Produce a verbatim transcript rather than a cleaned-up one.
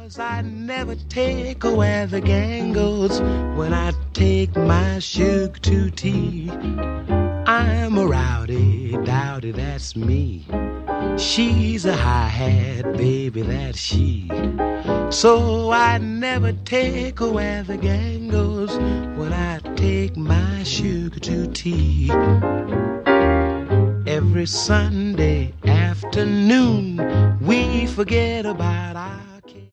I never take her where the gang goes when I take my sugar to tea. I'm a rowdy dowdy, that's me. She's a hi-hat, baby, that's she. So I never take her where the gang goes when I take my sugar to tea. Every Sunday afternoon we forget about our